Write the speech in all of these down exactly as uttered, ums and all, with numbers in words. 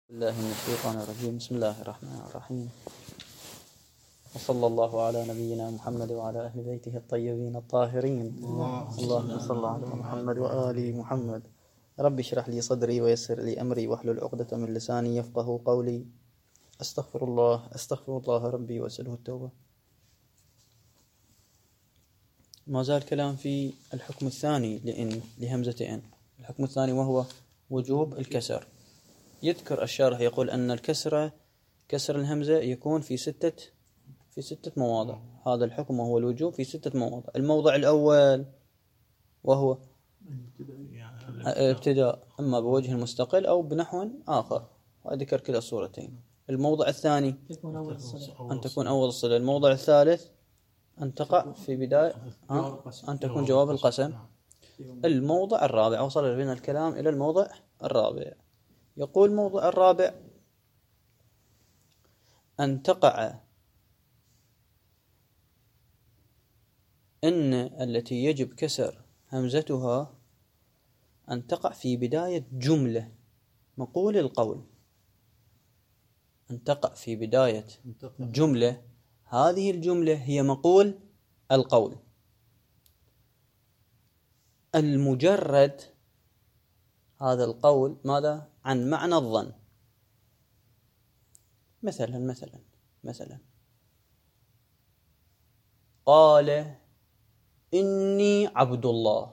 الله من الشيطان الرجيم. بسم الله الرحمن الرحيم، وصلى الله على نبينا محمد وعلى أهل بيته الطيبين الطاهرين. اللهم صل على محمد وآل محمد. رب اشرح لي صدري ويسر لي أمري واحلل عقدة من لساني يفقه قولي. أستغفر الله أستغفر الله ربي وأسأله التوبة. ما زال كلام في الحكم الثاني لإن لهمزة إن. الحكم الثاني وهو وجوب الكسر. يذكر الشارح يقول أن الكسرة كسر الهمزة يكون في ستة في ستة مواضع. هذا الحكم وهو الوجوب في ستة مواضع. الموضع الأول وهو ابتداء، إما بوجه مستقل أو بنحو آخر، وذكر كلا الصورتين. الموضع الثاني أن تكون أول الصلة. الموضع الثالث أن تقع في بداية أن تكون جواب القسم. الموضع الرابع، وصل بنا الكلام إلى الموضع الرابع. يقول الموضع الرابع أن تقع إن التي يجب كسر همزتها أن تقع في بداية جملة مقول القول. أن تقع في بداية جملة، هذه الجملة هي مقول القول. المجرد هذا القول ماذا؟ عن معنى الظن. مثلا مثلا مثلا قال إني عبد الله.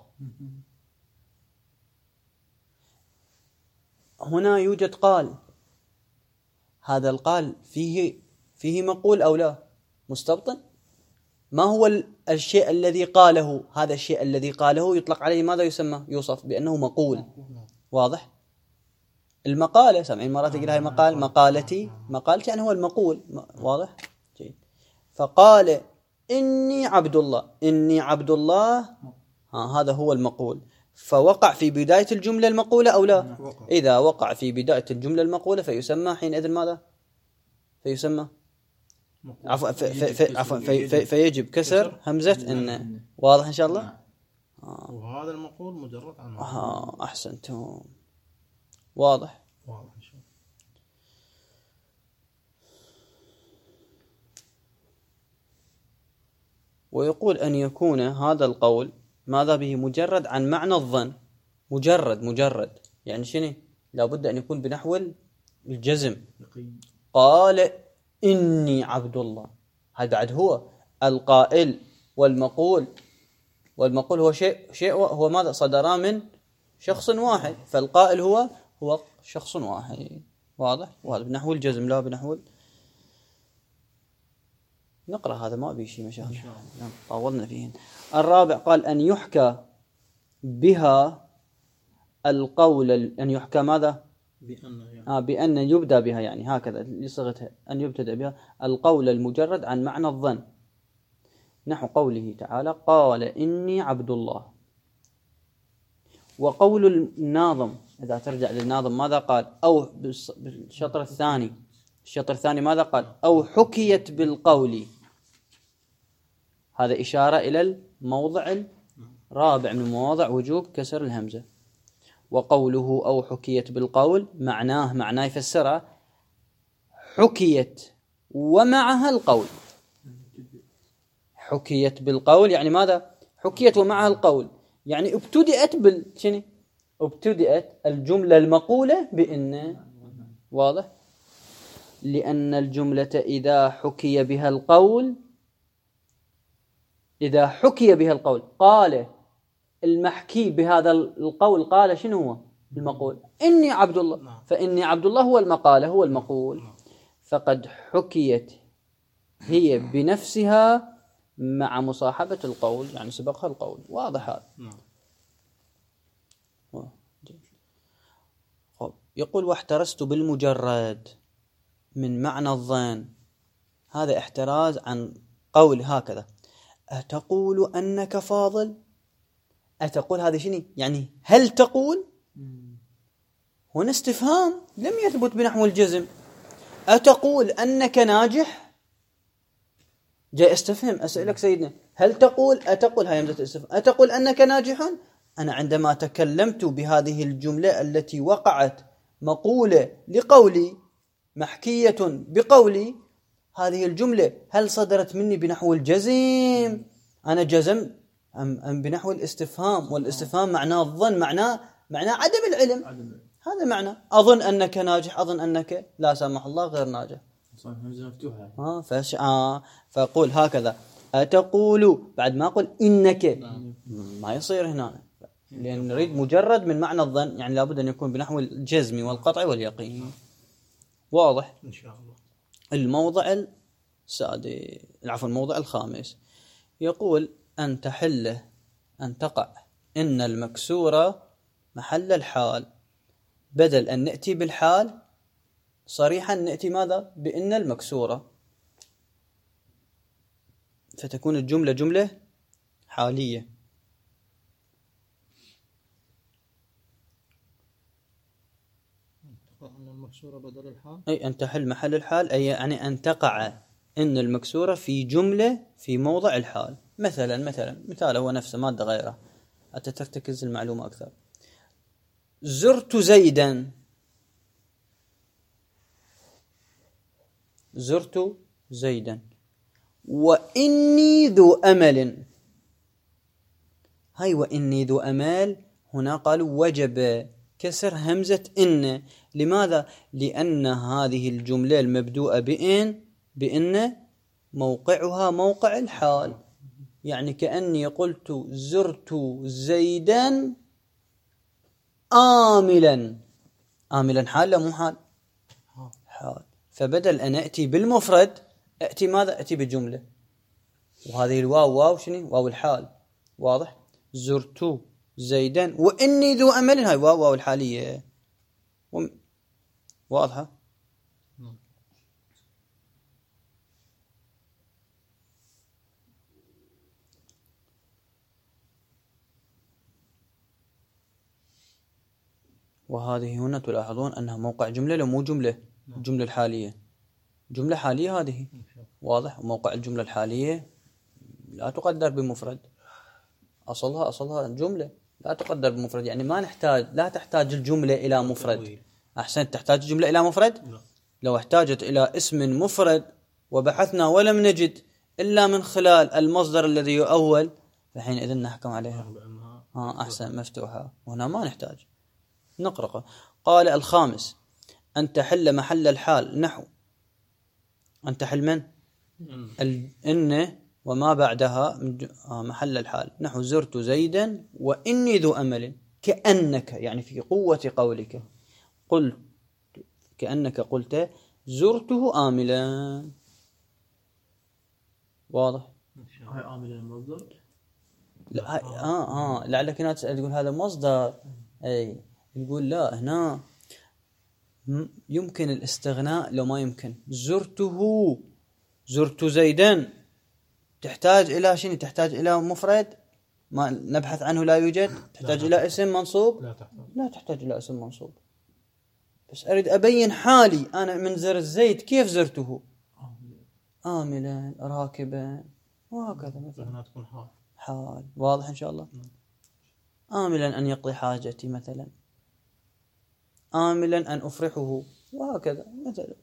هنا يوجد قال. هذا القال فيه فيه مقول أو لا؟ مستبطن. ما هو الشيء الذي قاله؟ هذا الشيء الذي قاله يطلق عليه ماذا يسمى؟ يوصف بأنه مقول. واضح؟ المقالة سامعين مرات يقول هاي مقال مقالتي مقالتي يعني هو المقول. واضح؟ جيد. فقال إني عبد الله. إني عبد الله، ها هذا هو المقول. فوقع في بداية الجملة المقولة أو لا؟ إذا وقع في بداية الجملة المقولة فيسمى حينئذ ماذا؟ فيسمى عفوا عفوا في في فيجب كسر همزة إن. واضح إن شاء الله؟ آه. وهذا المقول مجرد عن آه أحسنتم. واضح؟ واضح إن شاء الله. ويقول أن يكون هذا القول ماذا به؟ مجرد عن معنى الظن. مجرد مجرد يعني شنو؟ لابد أن يكون بنحو الجزم. قال إني عبد الله، هذا بعد هو القائل والمقول. والمقول هو شيء شيء هو ماذا؟ صدرا من شخص واحد. فالقائل هو هو شخص واحد. واضح؟ وهذا بنحو الجزم لا بنحو. نقرأ هذا ما أبي شيء مشاهد، طولنا فيه. الرابع قال أن يحكى بها القول. أن يحكى ماذا؟ بأن يعني. آه بأن يبدأ بها، يعني هكذا لصيغتها أن يبتدأ بها القول المجرد عن معنى الظن. نحو قوله تعالى قال إني عبد الله. وقول الناظم إذا ترجع للناظم ماذا قال؟ أو بالشطر الثاني الشطر الثاني ماذا قال؟ أو حكيت بالقول. هذا إشارة إلى الموضع الرابع من مواضع وجوب كسر الهمزة. وقوله أو حكيت بالقول معناه معناه يفسرها حكيت ومعها القول. حكيت بالقول يعني ماذا؟ حكيت ومعها القول، يعني ابتدأت بال شنو؟ ابتدأت الجملة المقولة بإن. واضح؟ لأن الجملة إذا حكي بها القول إذا حكي بها القول قال المحكي بهذا القول قال شنو هو؟ المقول. إني عبد الله، فإني عبد الله هو المقالة هو المقول. فقد حكيت هي بنفسها مع مصاحبة القول، يعني سبقها القول. واضح هذا؟ يقول واحترزت بالمجرد من معنى الظن. هذا احتراز عن قول هكذا أتقول أنك فاضل. أتقول هذا شنو؟ يعني هل تقول؟ هنا استفهام لم يثبت بنحو الجزم. أتقول أنك ناجح؟ جاي استفهم أسألك سيدنا هل تقول؟ أتقول هاي همزة استفهام. أتقول أنك ناجح؟ أنا عندما تكلمت بهذه الجملة التي وقعت مقولة لقولي محكية بقولي، هذه الجملة هل صدرت مني بنحو الجزم أنا جزم أم, أم بنحو الاستفهام؟ والاستفهام معناه الظن، معناه معناه عدم العلم. عدم. هذا معنى أظن أنك ناجح، أظن أنك لا سامح الله غير ناجح. صار همزة مفتوحة. آه فش آه فأقول هكذا أتقول بعد ما أقول إنك نعم. ما يصير هنا، لأن نريد مجرد من معنى الظن، يعني لابد أن يكون بنحو الجزم والقطع واليقين. واضح؟ إن شاء الله. الموضع السادس، عفوا الموضع الخامس، يقول أن تحل أن تقع إن المكسورة محل الحال، بدل أن نأتي بالحال صريحا نأتي ماذا؟ بإن المكسورة، فتكون الجملة جملة حالية. أن المكسورة بدل الحال، أي أن تحل محل الحال، أي يعني أن تقع إن المكسورة في جملة في موضع الحال. مثلا مثلا مثال هو نفسه مادة غيره حتى ترتكز المعلومة أكثر. زرت زيدا، زرت زيدا وإني ذو أمل. هاي وإني ذو أمل هنا قالوا وجب كسر همزة إن. لماذا؟ لأن هذه الجملة المبدوءة بإن بإن موقعها موقع الحال، يعني كأني قلت زرت زيدا آملا. آملا حال لا مو حال؟ حال. فبدل أن أتي بالمفرد أتي ماذا؟ أتي بجملة، وهذه الواو واو شنو؟ واو الحال. واضح؟ زرت زيدا وإني ذو أمل، هاي واو واو الحالية. وم... واضحة؟ وهذه هنا تلاحظون أنها موقع جملة لو مو جملة، الجملة الحالية جملة حالية هذه. واضح؟ موقع الجملة الحالية لا تقدر بمفرد، أصلها أصلها جملة لا تقدر بمفرد، يعني ما نحتاج، لا تحتاج الجملة إلى مفرد. أحسن، تحتاج الجملة إلى مفرد؟ لو احتاجت إلى اسم مفرد وبحثنا ولم نجد إلا من خلال المصدر الذي يؤول، فحينئذ نحكم عليها آه أحسن مفتوحة. هنا ما نحتاج نقرأ. قال الخامس أن تحل محل الحال، نحو أن تحل من؟ إن وما بعدها محل الحال، نحو زرت زيدا وإني ذو أمل، كأنك يعني في قوة قولك قلت، كأنك قلت زرته آملا. واضح؟ هاي آملا المصدر؟ لا هاي آه آه لعلك هنا تسأل تقول هذا مصدر، أي يقول لا هنا يمكن الاستغناء لو ما يمكن. زرته زرت زيدا تحتاج إلى شنو؟ تحتاج إلى مفرد ما نبحث عنه لا يوجد، تحتاج لا إلى اسم منصوب؟ لا تحتاج لا تحتاج إلى اسم منصوب، بس أريد أبين حالي أنا من زر الزيد كيف زرته؟ آملا راكبا وهكذا مثلا. هنا تكون حال. حال. واضح إن شاء الله؟ آملا أن يقضي حاجتي مثلا، آملا أن أفرحه وهكذا مثلا.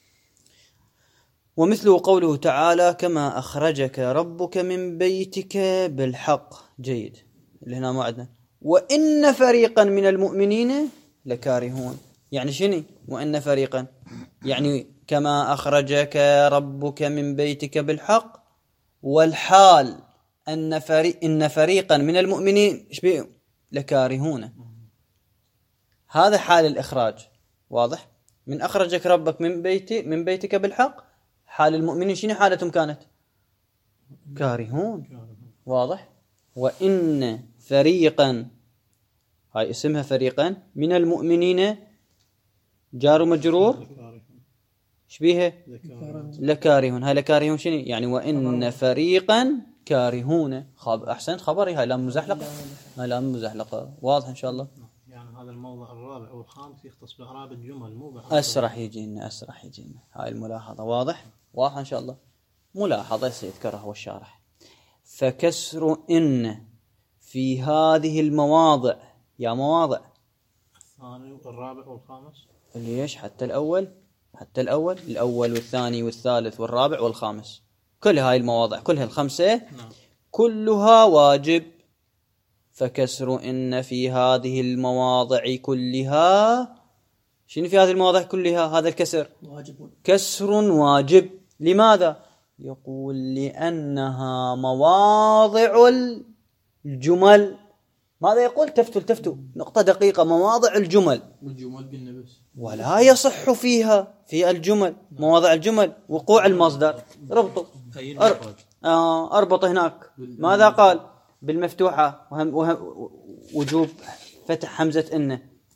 ومثله قوله تعالى كما أخرجك ربك من بيتك بالحق. جيد، اللي هنا ما عندنا وإن فريقا من المؤمنين لكارهون. يعني شنو وإن فريقا؟ يعني كما أخرجك ربك من بيتك بالحق، والحال أن فريق إن فريقا من المؤمنين إيش بيه؟ لكارهون. هذا حال الإخراج. واضح؟ من أخرجك ربك من بيتي من بيتك بالحق، حال المؤمنين شنو حالتهم كانت؟ كارهون. واضح؟ وإن فريقا، هاي اسمها فريقا من المؤمنين جار مجرور، ايش بيها؟ لكارهون. هاي لكارهون شنو يعني؟ وإن فريقا كارهون. خب أحسنت، خبري هاي لام مزحلقة، هاي لام مزحلقة. واضح إن شاء الله؟ يعني هذا الموضع الرابع والخامس يختص بإعراب الجمل مو بإعراب. أسرح يجينا أسرح يجينا هاي الملاحظة. واضح؟ واضح إن شاء الله؟ ملاحظة سيذكرها والشارح. فكسر إن في هذه المواضع، يا مواضع الثاني والرابع والخامس ليش حتى الأول حتى الأول الأول والثاني والثالث والرابع والخامس، كل هاي المواضع كلها الخمسة كلها واجب. فكسر إن في هذه المواضع كلها، شنو في هذه المواضع كلها؟ هذا الكسر واجب، كسر واجب. لماذا؟ يقول لأنها مواضع الجمل. ماذا يقول؟ تفتوا التفتوا نقطة دقيقة. مواضع الجمل، والجمل قلنا بس ولا يصح فيها في الجمل مواضع الجمل وقوع المصدر. ربطوا أر... آه أربط هناك. ماذا قال؟ بالمفتوحة وهم... وهم... وجوب فتح حمزة إنه.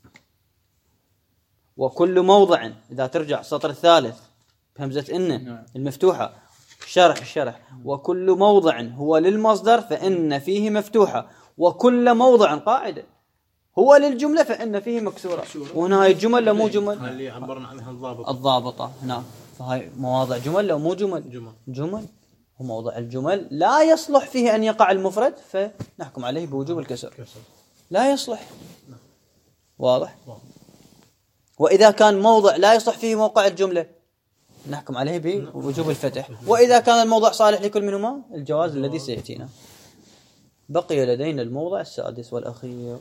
وكل موضع، إذا ترجع السطر الثالث بهمزة إنه المفتوحة، شرح الشرح. وكل موضع هو للمصدر فإن فيه مفتوحة، وكل موضع قاعدة هو للجملة فإن فيه مكسورة. وهنا هاي الجمل لو مو جمل اللي عبرنا عنها الضابطة الضابطة هنا. فهاي مواضع جمل لو مو جمل جمل جمل. وموضع الجمل لا يصلح فيه أن يقع المفرد فنحكم عليه بوجوب الكسر. كسر. لا يصلح. واضح؟ وإذا كان موضع لا يصلح فيه موقع الجملة نحكم عليه بوجوب الفتح. وإذا كان الموضع صالح لكل منهما الجواز الذي سيأتينا. بقي لدينا الموضع السادس والأخير.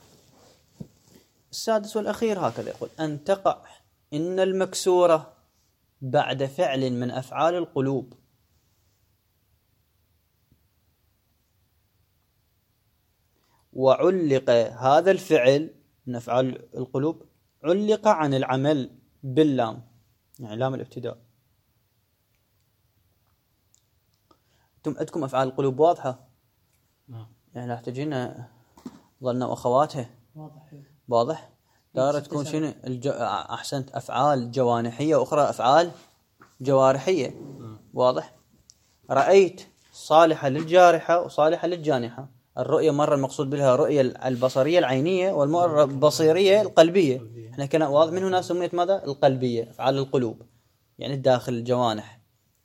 السادس والأخير هكذا يقول: أن تقع إن المكسورة بعد فعل من أفعال القلوب وعلق هذا الفعل من أفعال القلوب علق عن العمل باللام، يعني لام الابتداء. أنتم عندكم أفعال القلوب واضحة؟ نعم. يعني لا تجينا ظلنا وأخواتها واضح. واضح؟ دار تكون شنو الج... أحسنت أفعال جوانحية وأخرى أفعال جوارحية. واضح؟ رأيت صالحة للجارحة وصالحة للجانحة. الرؤية مرة المقصود بها رؤية البصرية العينية، والمرة البصرية القلبية. احنا كنا واضح من هنا سميت ماذا؟ القلبية، أفعال القلوب يعني الداخل الجوانح.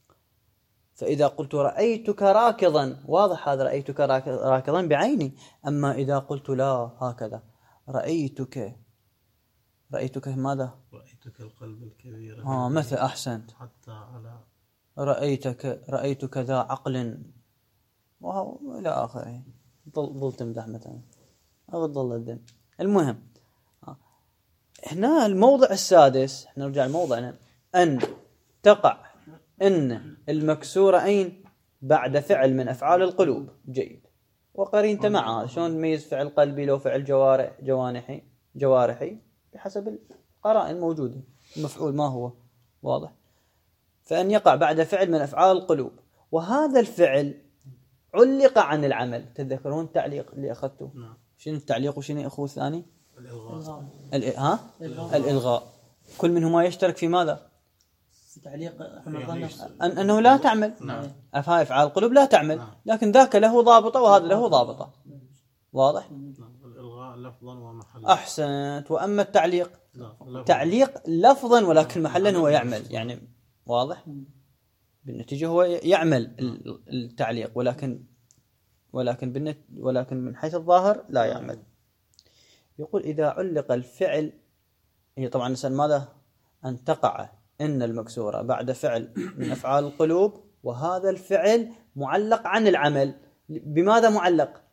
فإذا قلت رأيتك راكضا واضح هذا رأيتك راكضا بعيني. أما إذا قلت لا هكذا رأيتك رأيتك ماذا؟ رأيتك القلب الكبير. آه مثل أحسنت. حتى على رأيتك رأيتك ذا عقل وهو إلى آخره. ضل ضل تمدح مثلا أو ضل الدم. المهم هنا الموضع السادس، احنا نرجع لموضعنا. أن تقع إن المكسورة أين بعد فعل من أفعال القلوب. جيد. وقرينت معها شلون نميز فعل قلبي لو فعل جوارح جوانحي جوارحي بحسب القرائن الموجودة. المفعول ما هو واضح. فأن يقع بعد فعل من أفعال القلوب وهذا الفعل علق عن العمل. تذكرون التعليق اللي أخذته؟ نعم. شنو التعليق وشنو أخوه الثاني؟ الإلغاء. ال... ها؟ الإلغاء. الإلغاء. كل منهما يشترك في ماذا؟ في تعليق احنا أن أنه لا تعمل. نعم. أفعال أفعال القلوب لا تعمل. نعم. لكن ذاك له ضابطة وهذا له ضابطة. واضح؟ نعم. الإلغاء لفظا ومحلا. أحسنت. وأما التعليق لا. تعليق لفظا ولكن محلا هو يعمل، يعني واضح. بالنتيجة هو يعمل التعليق ولكن ولكن بالنت ولكن من حيث الظاهر لا يعمل. يقول إذا علق الفعل، هي طبعا نسأل ماذا؟ أن تقع إن المكسورة بعد فعل من أفعال القلوب وهذا الفعل معلق عن العمل. بماذا معلق؟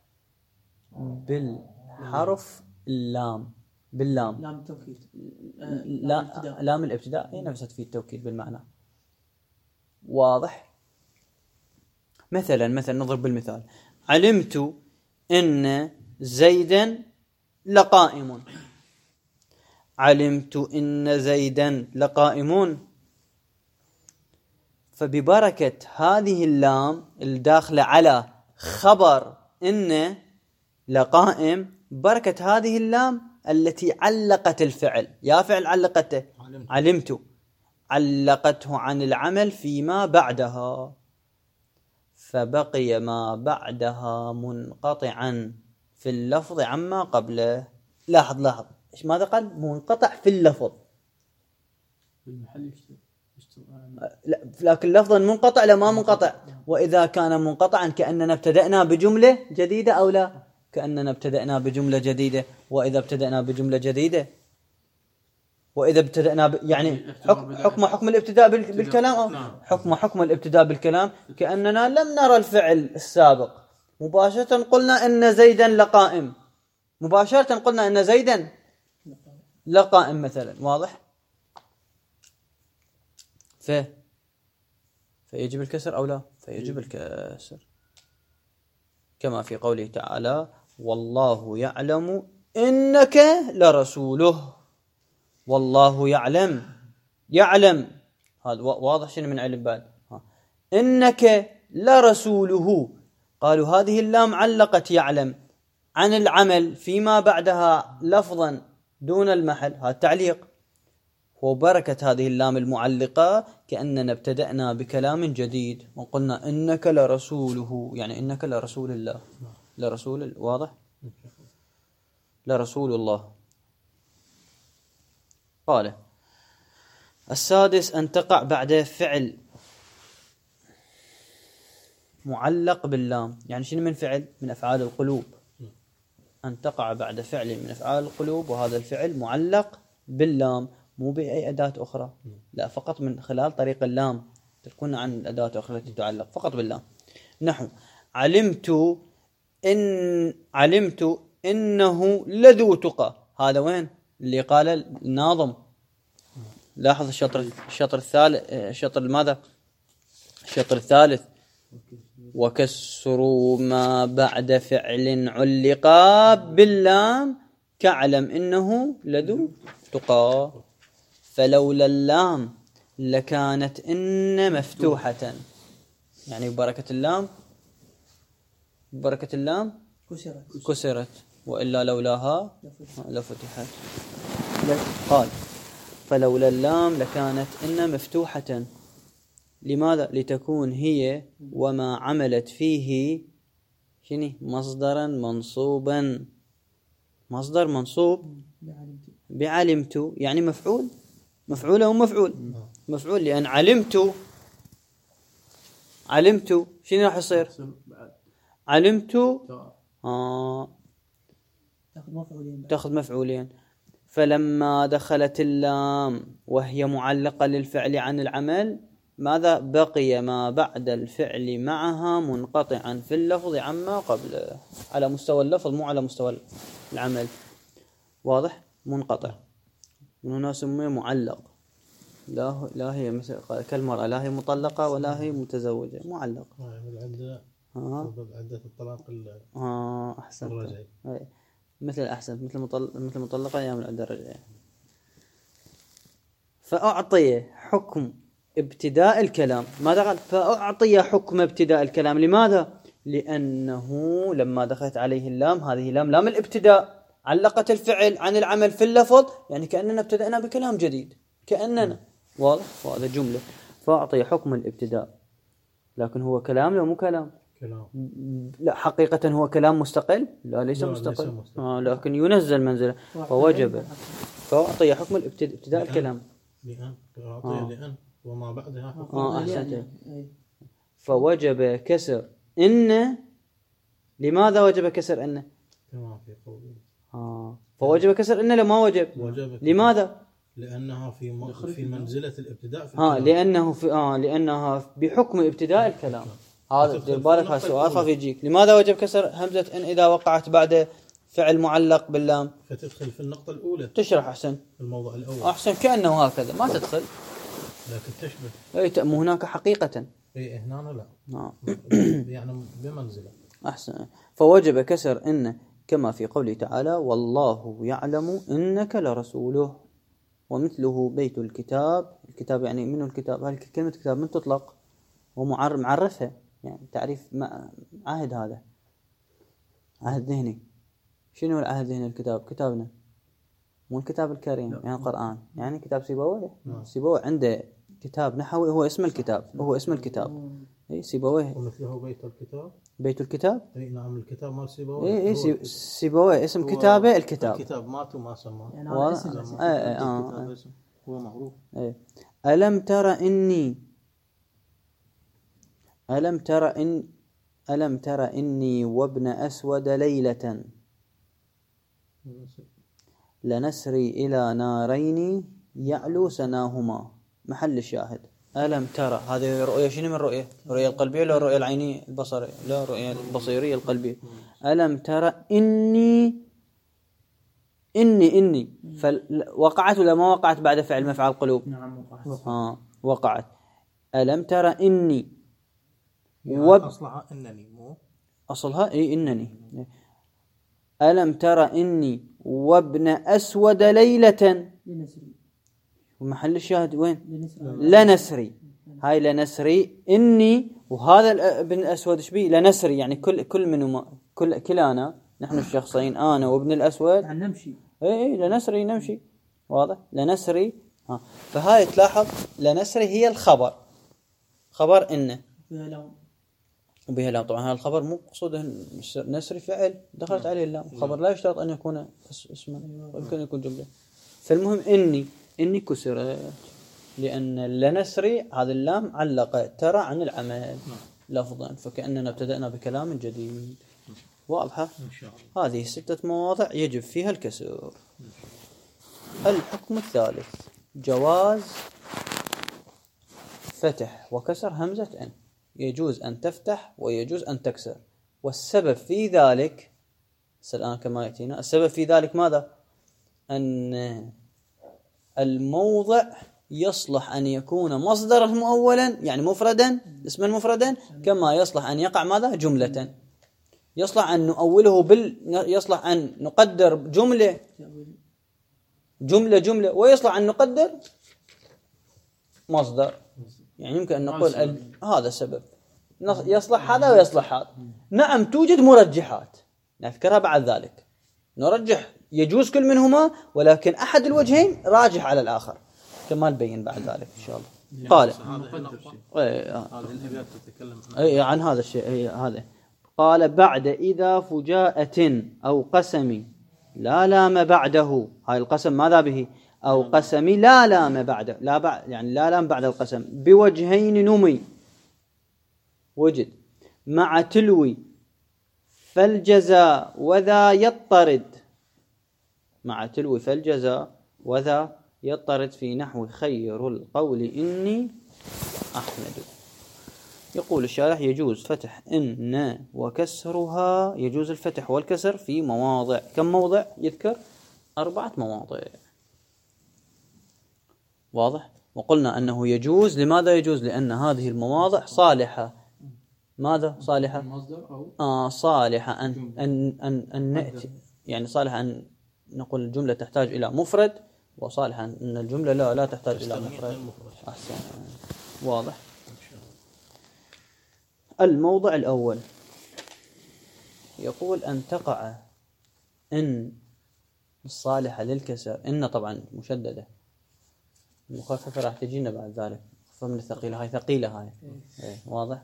بالحرف اللام. باللام. لام التوكيد. لا لام الابتداء هي نفسها في التوكيد بالمعنى. واضح. مثلا مثلا نضرب بالمثال: علمت إن زيدا لقائم. علمت إن زيدا لقائمون. فببركة هذه اللام الداخلة على خبر إن لقائم، بركة هذه اللام التي علقت الفعل. يا فعل علقته علمت. علمت علقته عن العمل فيما بعدها، فبقي ما بعدها منقطعا في اللفظ عما قبله. لاحظ لاحظ إيش ماذا قال؟ منقطع في اللفظ. بالمحل لا لكن لفظا منقطع لا ما منقطع. وإذا كان منقطعا كأننا ابتدأنا بجملة جديدة أو لا؟ كأننا ابتدأنا بجملة جديدة. وإذا ابتدأنا بجملة جديدة وإذا ابتدأنا ب... يعني حكم حكم حكم الابتداء بال... بالكلام أو حكم حكم الابتداء بالكلام كأننا لم نرى الفعل السابق، مباشرة قلنا إن زيدا لقائم، مباشرة قلنا إن زيدا لقائم مثلا، واضح؟ ف فيجب الكسر أو لا؟ فيجب الكسر، كما في قوله تعالى والله يعلم إنك لرسوله، والله يعلم، يعلم هذا واضح شنو من علم بعد، إنك لرسوله، قالوا هذه اللام علقت يعلم عن العمل فيما بعدها لفظا دون المحل، هذا تعليق، وبركة هذه اللام المعلقة كأننا ابتدأنا بكلام جديد وقلنا إنك لرسوله، يعني إنك لرسول الله، لرسول، واضح؟ لرسول الله. قال السادس أن تقع بعد فعل معلق باللام، يعني شنو من فعل؟ من أفعال القلوب، أن تقع بعد فعل من أفعال القلوب وهذا الفعل معلق باللام، مو بأي أداة أخرى، لا فقط من خلال طريق اللام تكون عن الأداة الأخرى التي تعلق فقط باللام. نحو علمت إن علمت إنه لذو تقى، هذا وين اللي قال الناظم؟ لاحظ الشطر الشطر الثالث، الشطر ماذا؟ الشطر الثالث وكسر ما بعد فعل علقا باللام كعلم إنه لذو تقى، فلولا اللام لكانت إن مفتوحة، يعني ببركة اللام، ببركة اللام كسرت كسرت وإلا لولاها لفتحت. قال فلولا اللام لكانت إن مفتوحة، لماذا؟ لتكون هي وما عملت فيه شنو؟ مصدرا منصوبا، مصدر منصوب بعلمت، يعني مفعول، مفعول أو مفعول، مفعول، لأن علمت علمت شنو راح يصير؟ علمت آه تاخذ مفعولين، تاخذ مفعولين. فلما دخلت اللام وهي معلقة للفعل عن العمل، ماذا بقي ما بعد الفعل معها منقطعا في اللفظ عما قبله، على مستوى اللفظ مو على مستوى العمل، واضح؟ منقطع، من هنا سمي معلق، لا لا هي مثل كالمرأة لا هي مطلقة ولا هي متزوجة، معلق. العدة ها عدة الطلاق اه احسنت، مثل احسنت مثل مطلق مثل مطلقة ايام العدة الرجعية. فأعطي حكم ابتداء الكلام، ماذا قال؟ فأعطي حكم ابتداء الكلام، لماذا؟ لأنه لما دخلت عليه اللام، هذه لام لام الابتداء، علقت الفعل عن العمل في اللفظ، يعني كأننا ابتدأنا بكلام جديد، كأننا، واضح؟ وهذا جملة فأعطي حكم الابتداء، لكن هو كلام لو مو كلام؟ كلام. لا حقيقة هو كلام مستقل؟ لا ليس لا مستقل, ليس مستقل. آه لكن ينزل منزله، فوجب فأعطي حكم ابتداء الكلام، لأن أعطي لأن وما بعدها حكم آه أحسنت. فوجب كسر إن، لماذا وجب كسر إن؟ كما في قوله آه فوجب كسر إن لما وجب، وجب لماذا؟ لأنها في م... في منزلة الابتداء في ها الكلام. لأنه في آه لأنها بحكم ابتداء الكلام، هذا دير بالك هالسؤال خاف يجيك، لماذا وجب كسر همزة إن إذا وقعت بعد فعل معلق باللام؟ فتدخل في النقطة الأولى، تشرح أحسن، في الموضع الأول أحسن كأنه هكذا ما تدخل، لكن تشبه أي مو هناك حقيقة، اي هنا لا آه. يعني بمنزلة. أحسن. فوجب كسر إن كما في قوله تعالى والله يعلم إنك لرسوله، ومثله بيت الكتاب، الكتاب يعني منه الكتاب، هل كلمة كتاب من تطلق ومعرفها، يعني تعريف عهد، هذا عهد ذهني. شنو العهد الذهني؟ الكتاب كتابنا مو الكتاب الكريم يعني القرآن، يعني كتاب سيبويه، سيبويه عنده كتاب نحوي هو اسم الكتاب، هو اسم الكتاب، اي سيبويه. ومثله بيت الكتاب، بيت الكتاب، اي نعم الكتاب مال سيبويه، اي اي سيبويه اسم كتابه الكتاب، الكتاب ماتوا ما سماه يعني هذا اسم اسم آه آه آه. اسم هو معروف. اي ألم ترى إني ألم ترى إن ألم ترى إني وابن أسود ليلة لنسري إلى نارين يعلو سناهما. محل الشاهد ألم ترى، هذه رؤية شنو من رؤية؟ رؤية القلبية ولا رؤية العينية البصرية؟ لا، رؤية البصيرية القلبية. ألم ترى إني إني إني وقعت ولا ما وقعت بعد فعل مفعل قلوب؟ نعم وقعت. آه وقعت. ألم ترى إني وب... أصلها إنني مو أصلها إيه إنني. ألم ترى إني وابن أسود ليلة. لنسري. ومحل الشاهد وين؟ لنسري. لنسري. هاي لنسري إني، وهذا ابن الأسود إيش بيه؟ لنسري يعني كل كل منهما، كل كلانا نحن الشخصين أنا وابن الأسود يعني نمشي. إيه إيه لنسري نمشي. واضح؟ لنسري. ها فهاي تلاحظ لنسري هي الخبر، خبر إنه فيها لام. وبها لام. طبعا هذا الخبر مو مقصوده نسري فعل دخلت عليه اللام. الخبر لا يشترط أن يكون اسما، يمكن يكون جملة. فالمهم إني إني كسرت، لأن لنسري هذا اللام علق ترى عن العمل لفظا، فكأننا ابتدأنا بكلام جديد. واضحة؟ إن شاء الله. هذه ستة مواضع يجب فيها الكسر. الحكم الثالث جواز فتح وكسر همزة إن. يجوز أن تفتح ويجوز أن تكسر، والسبب في ذلك الآن كما يأتينا. السبب في ذلك ماذا؟ أن الموضع يصلح أن يكون مصدره مؤولا يعني مفردا اسما مفردا، كما يصلح أن يقع ماذا؟ جملة. يصلح أن نؤوله بال يصلح أن نقدر جملة جملة جملة، ويصلح أن نقدر مصدر. يعني يمكن أن نقول ال... هذا السبب يصلح هذا ويصلح هذا. نعم توجد مرجحات نذكرها بعد ذلك، نرجح يجوز كل منهما، ولكن أحد الوجهين راجح على الآخر كما نبين بعد ذلك إن شاء الله. قال هذه الأبيات تتكلم أي عن هذا الشيء. أي هذا قال بعد إذا فجاءة أو قسم لا لام بعده. هاي القسم ماذا به؟ أو قسم لا لام بعده، لا بعد يعني لا لام بعد القسم. بوجهين نمي وجد مع تلوي فالجزاء وذا يطرد. مع تلوي فالجزاء وذا يطرد في نحو خير القول إني أحمد. يقول الشارح يجوز فتح إن وكسرها، يجوز الفتح والكسر في مواضع. كم موضع يذكر؟ أربعة مواضع. واضح؟ وقلنا أنه يجوز. لماذا يجوز؟ لأن هذه المواضع صالحة. ماذا صالحة؟ آه صالحة أن أن أن, أن نأتي يعني صالحة أن نقول الجملة تحتاج إلى مفرد، وصالحة أن الجملة لا لا تحتاج إلى مفرد. أحسن. واضح؟ الموضع الأول يقول أن تقع إن الصالحة للكسر. إن طبعا مشددة، المخففة راح تجينا بعد ذلك. فمن الثقيلة هاي ثقيلة هاي. إيه واضح؟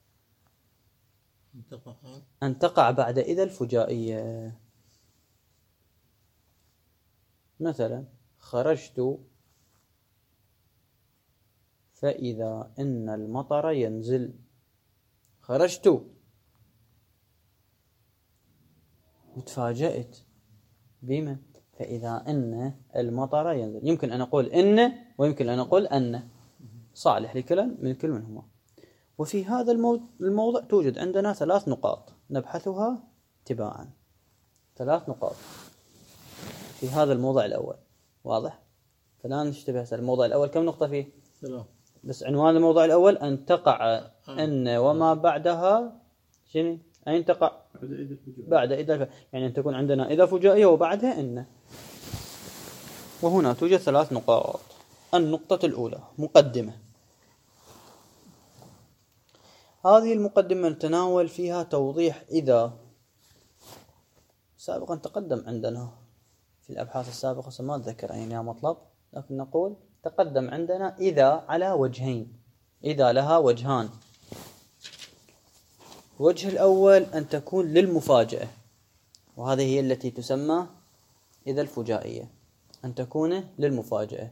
أن تقع بعد إذا الفجائية. مثلا خرجت فإذا إن المطر ينزل. خرجت وتفاجأت بما فإذا إن المطر ينزل. يمكن أن أقول إن ويمكن أن أقول أن، صالح لكل من كل منهما. وفي هذا الموضع توجد عندنا ثلاث نقاط نبحثها تباعا. ثلاث نقاط في هذا الموضع الأول. واضح؟ فلا نشتبه. الموضع الأول كم نقطة فيه؟ ثلاث. بس عنوان الموضع الأول أن تقع أن وما بعدها شنو؟ أين تقع؟ بعد إذا. يعني أن تكون عندنا إذا فجائية وبعدها إن. وهنا توجد ثلاث نقاط. النقطة الأولى مقدمة. هذه المقدمة نتناول فيها توضيح إذا. سابقا تقدم عندنا في الأبحاث السابقة ما أتذكر أين مطلب، لكن نقول تقدم عندنا إذا على وجهين. إذا لها وجهان. الوجه الأول أن تكون للمفاجأة، وهذه هي التي تسمى إذا الفجائية. أن تكون للمفاجأة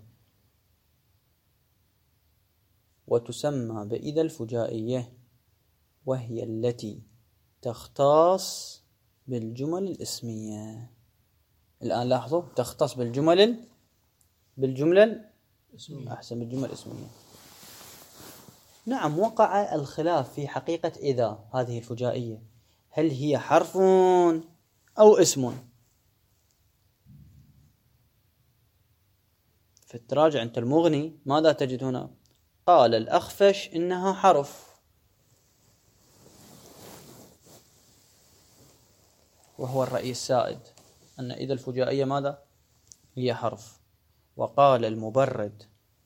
وتسمى بإذا الفجائية، وهي التي تختص بالجمل الاسمية. الآن لاحظوا تختص بالجمل بالجملة اسمية. أحسن، بالجملة الاسمية. نعم، وقع الخلاف في حقيقة إذا هذه الفجائية، هل هي حرف أو اسم؟ في التراجع أنت المغني ماذا تجد هنا؟ قال الأخفش إنها حرف، وهو الرأي السائد أن إذا الفجائية ماذا؟ هي حرف. وقال المبرد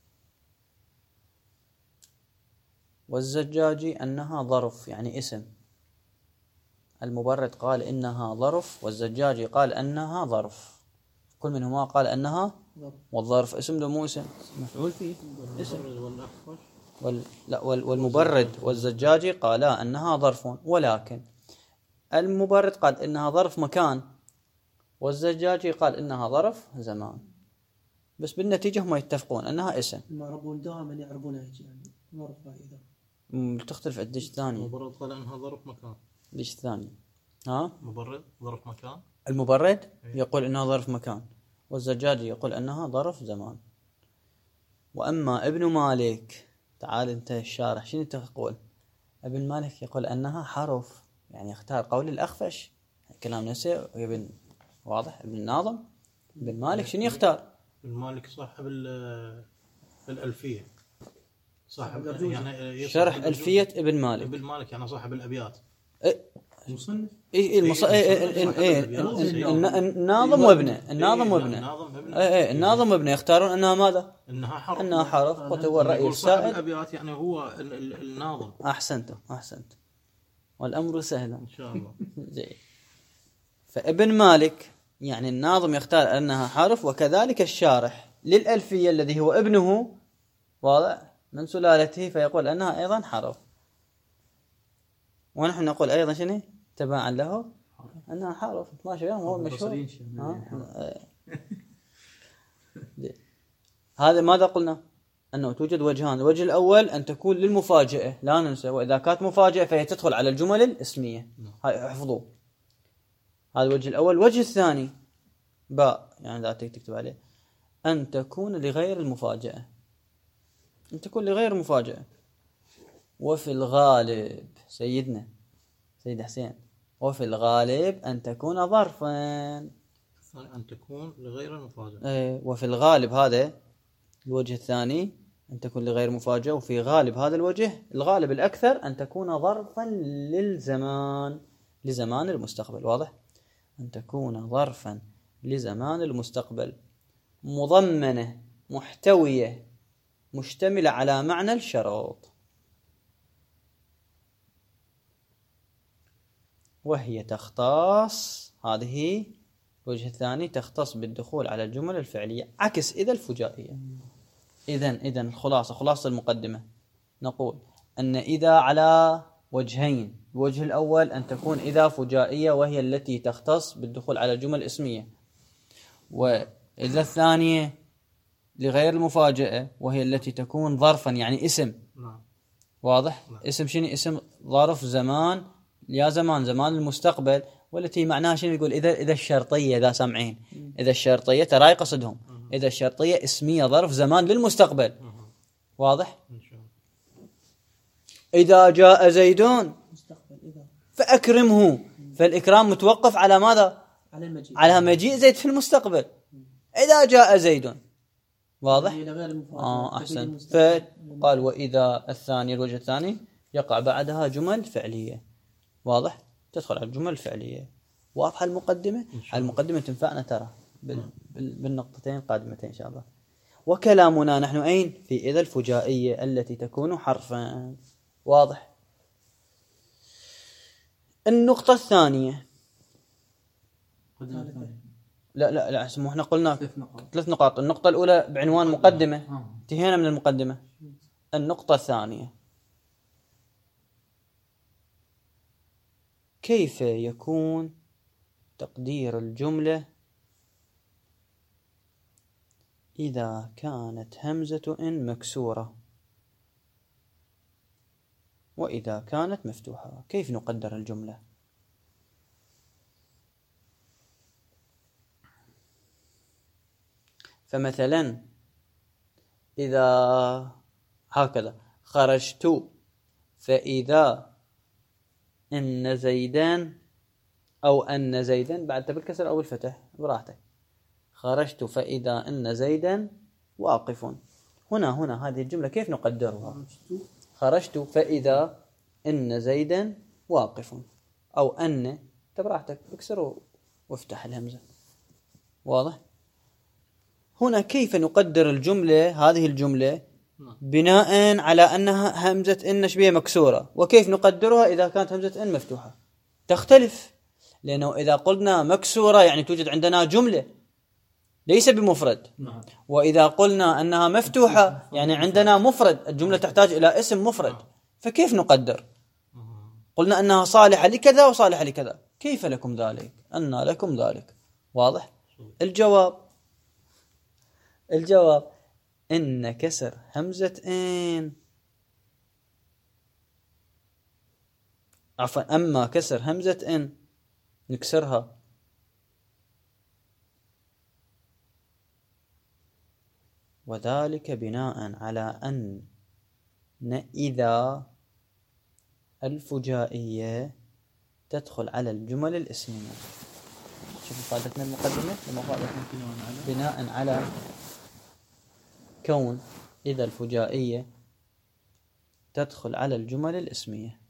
والزجاجي أنها ظرف يعني اسم. المبرد قال إنها ظرف، والزجاجي قال أنها ظرف، كل منهما قال أنها والظرف اسم ده مو اسم، مفعول فيه اسم. وال... لا وال... والمبرد والزجاجي قالا أنها ظرف، ولكن المبرد قال إنها ظرف مكان، والزجاجي قال إنها ظرف زمان، بس بالنتيجة هم يتفقون أنها اسم. المعربون دائما يعربونها هيك يعني ظرف إذا. تختلف الدش الثاني. المبرد قال انها ظرف مكان. الدش الثاني ها؟ مبرد ظرف مكان. المبرد يقول انها ظرف مكان، والزجاجي يقول انها ظرف زمان. واما ابن مالك، تعال انت الشارح شنو تقول؟ ابن مالك يقول انها حرف، يعني اختار قول الاخفش، كلام نفسه ابن واضح. ابن الناظم ابن مالك شنو يختار؟ ابن مالك صاحب الألفية، صاحب يعني شرح ألفية ابن مالك. ابن مالك يعني صاحب الأبيات. مصنف. اي المص... الناظم وابنه، الناظم وابنه، اي الناظم وابنه يختارون انها ماذا؟ انها حرف. انها حرف، قلت هو الرأي السائد. الأبيات يعني هو الناظم. احسنت احسنت، والامر سهل ان شاء الله. جيد. فابن مالك يعني الناظم يختار انها حرف، وكذلك الشارح للألفية الذي هو ابنه واضح من سلالته فيقول انها ايضا حرف، ونحن نقول ايضا شنو تباعا له انها حرف. ماشي وياهم هو المشهور. هذا ماذا قلنا؟ انه توجد وجهان، الوجه الاول ان تكون للمفاجاه، لا ننسى، واذا كانت مفاجاه فهي تدخل على الجمل الاسميه، هاي احفظوه. هذا الوجه الاول. الوجه الثاني باء يعني لا تكتب عليه، ان تكون لغير المفاجاه، ان تكون لغير المفاجاه. وفي الغالب سيدنا سيد حسين، وفي الغالب أن تكون ظرفا، أن تكون لغير المفاجأة. ايه، وفي الغالب هذا الوجه الثاني أن تكون لغير مفاجأة، وفي غالب هذا الوجه الغالب الأكثر أن تكون ظرفا للزمان، لزمان المستقبل. واضح؟ أن تكون ظرفا لزمان المستقبل، مضمنة محتوية مشتملة على معنى الشرط، وهي تختص، هذه الوجه الثاني تختص بالدخول على الجمل الفعلية، عكس إذا الفجائية. إذن إذن الخلاصة، خلاصة المقدمة، نقول أن إذا على وجهين. الوجه الأول أن تكون إذا فجائية وهي التي تختص بالدخول على الجمل الاسمية، وإذا الثانية لغير المفاجأة وهي التي تكون ظرفا يعني اسم. واضح؟ اسم شنو؟ اسم ظرف زمان، يا زمان زمان المستقبل، والتي معناها شنو؟ يقول إذا إذا الشرطية، إذا سامعين، إذا الشرطية ترى يقصدهم، إذا الشرطية اسمية ظرف زمان للمستقبل. واضح؟ إذا جاء زيدون فأكرمه، فالإكرام متوقف على ماذا؟ على المجيء، على مجيء زيد في المستقبل. إذا جاء زيدون. واضح؟ آه أحسن. فقال وإذا الثاني، الوجه الثاني يقع بعدها جمل فعلية. واضح؟ تدخل على الجمل الفعلية. واضحة المقدمة؟ المقدمة تنفعنا ترى بالنقطتين القادمتين إن شاء الله. وكلامنا نحن أين؟ في إذا الفجائية التي تكون حرفا. واضح؟ النقطة الثانية، لا لا لا اسمه احنا قلنا ثلاث نقاط. النقطة الأولى بعنوان مقدمة، انتهينا من المقدمة. النقطة الثانية، كيف يكون تقدير الجملة إذا كانت همزة إن مكسورة وإذا كانت مفتوحة؟ كيف نقدر الجملة؟ فمثلا إذا هكذا خرجت فإذا إن زيدان أو أن زيدا بعد بالكسر أو بالفتح براحتك. خرجت فإذا إن زيدا واقف. هنا هنا هذه الجملة كيف نقدرها؟ خرجت فإذا إن زيدا واقف أو أن براحتك اكسر وافتح الهمزة. واضح؟ هنا كيف نقدر الجملة هذه الجملة بناء على أنها همزة إن شبيه مكسورة، وكيف نقدرها إذا كانت همزة إن مفتوحة؟ تختلف، لأنه إذا قلنا مكسورة يعني توجد عندنا جملة ليس بمفرد، وإذا قلنا أنها مفتوحة يعني عندنا مفرد، الجملة تحتاج إلى اسم مفرد. فكيف نقدر؟ قلنا أنها صالحة لكذا وصالحة لكذا، كيف لكم ذلك؟ أن لكم ذلك. واضح؟ الجواب الجواب إن كسر همزة إن عفوا أما كسر همزة إن نكسرها وذلك بناء على أن إذا الفجائية تدخل على الجمل الاسمية. شوفوا فائدتنا المقدمة بناء على كون إذا الفجائية تدخل على الجمل الاسمية،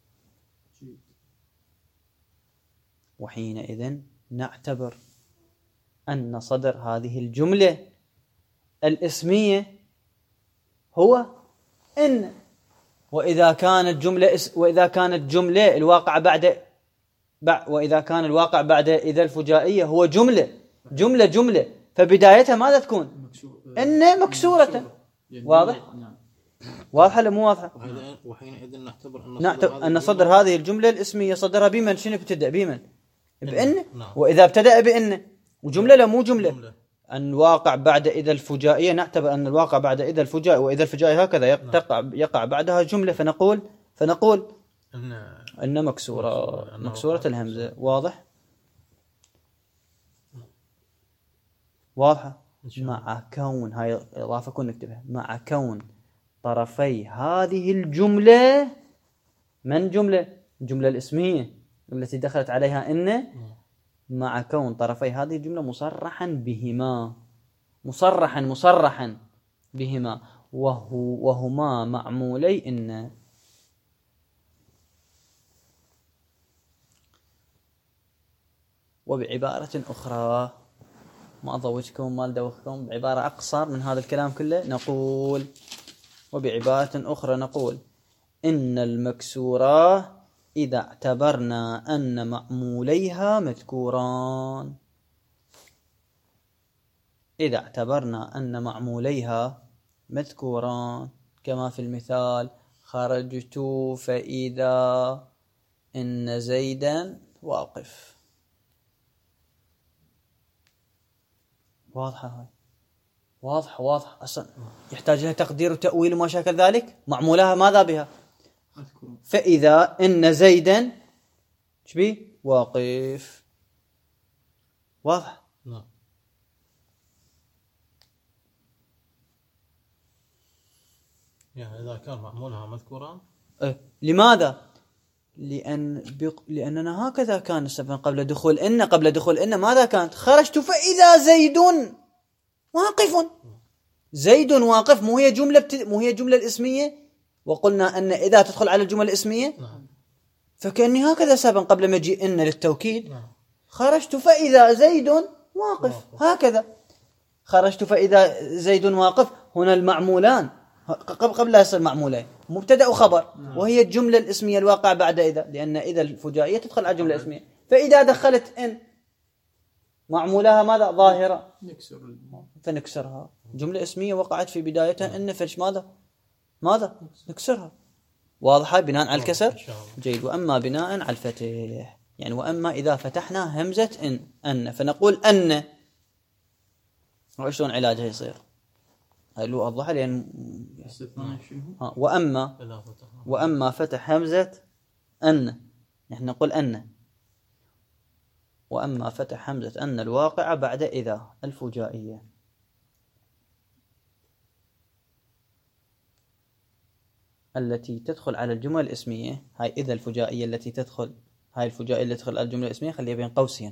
وحينئذ نعتبر أن صدر هذه الجملة الاسمية هو إن. وإذا كانت جملة اس وإذا كانت جملة الواقع بعد وإذا كان الواقع بعد إذا الفجائية هو جملة جملة جملة فبدايتها ماذا تكون؟ إن مكسورة. واضح؟ واضحة ولا مو واضحة؟ وحينئذ نعتبر أن نعتبر أن صدر هذه الجملة الاسمية صدرها بمن؟ شنو ابتدأ بمن؟ بإن. وإذا ابتدأ بإن وجملة لا مو جملة، أن واقع بعد إذا الفجائية نعتبر أن الواقع بعد إذا الفجائية وإذا الفجائية هكذا يقع يقع بعدها جملة، فنقول فنقول إن إن مكسورة مكسورة الهمزة. واضح؟ واضحة؟ مع كون هاي إضافة كون نكتبها مع كون طرفي هذه الجملة من جملة؟ الجملة الاسمية التي دخلت عليها إن، مع كون طرفي هذه الجملة مصرحا بهما مصرحا مصرحا بهما وهو وهما معمولي إن. وبعبارة أخرى ما أضوجكم ما أدوخكم، بعبارة أقصر من هذا الكلام كله نقول وبعبارة أخرى نقول إن المكسورة إذا اعتبرنا أن معموليها مذكوران إذا اعتبرنا أن معموليها مذكوران كما في المثال خرجت فإذا إن زيدا واقف. واضحة هاي؟ واضح واضح أصلا يحتاج لها تقدير وتأويل وما شاكل ذلك. معمولها ماذا بها؟ فإذا إن زيدا شبي واقف. واضح؟ نعم. يعني إذا كان معمولها مذكورا إيه. لماذا؟ لأن بق... لأننا هكذا كان السبب قبل دخول إن قبل دخول إن ماذا كانت؟ خرجت فإذا زيد واقف. زيد واقف مو هي جملة بت... مو هي جملة الاسمية، وقلنا أن إذا تدخل على الجمل الاسمية فكأني هكذا سبب قبل مجيء إن للتوكيد. خرجت فإذا زيد واقف هكذا. خرجت فإذا زيد واقف هنا المعمولان قبل لا يصير معمولين مبتدأ وخبر، وهي الجملة الاسمية الواقع بعد إذا، لأن إذا الفجائية تدخل على الجملة الاسمية. فإذا دخلت إن معمولها ماذا؟ ظاهرة فنكسرها. جملة اسمية وقعت في بدايتها إن فش ماذا؟ ماذا؟ نكسرها. واضحة بناء على الكسر؟ جيد. وأما بناء على الفتح يعني وأما إذا فتحنا همزة إن أن فنقول أن. وشلون علاجها يصير؟ هاي له أوضحها لأن ها وأما وأما فتح همزة أن نحن نقول أن وأما فتح همزة أن الواقعة بعد إذا الفجائية التي تدخل على الجمل الاسمية، هاي إذا الفجائية التي تدخل، هاي الفجائية التي تدخل على الجملة الاسمية خليها بين قوسين.